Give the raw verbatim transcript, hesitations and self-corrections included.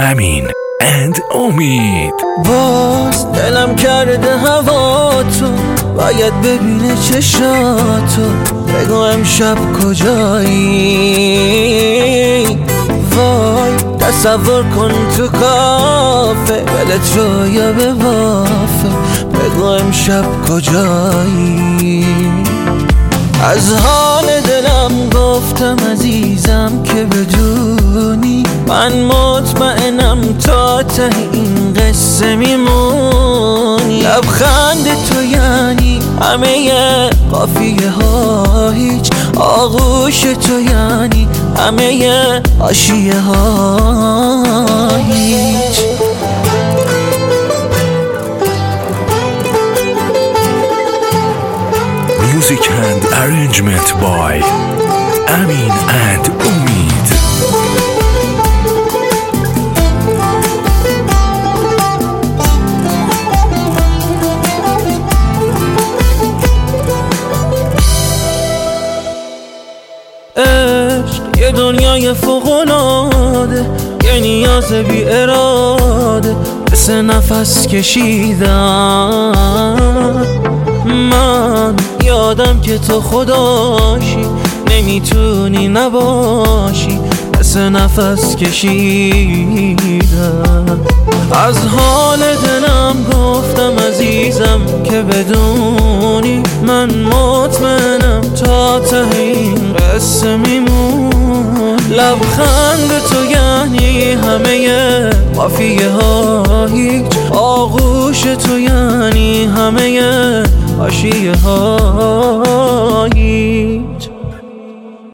امین اند امید. باز دلم کرده هوا تو، باید ببینه چشاتو، بگو امشب کجایی. وای تصور کن تو کافه، ولت رو یا به وافه، بگو امشب کجایی. از حال دلم گفتم عزیزم که بدونی، من مطمئنم تا ته این قصه میمونی. لبخند تو یعنی همه قافیه ها، هیچ آغوش تو یعنی همه حاشیه ها هیچ. Music and arrangement by Amin and Umid. عشق یه دنیای فوق‌العاده، یه نیاز بی اراده، مثل نفس کشیدم. من یادم که تو خداشی، نمیتونی نباشی، مثل نفس کشیدم. از حال دلم گفتم عزیزم که بدونی، من مطمئنم تا ته این قصه میمون. لبخند تو یعنی همه قافیه ها، هیچ آغوش تو یعنی همه حاشیه ها.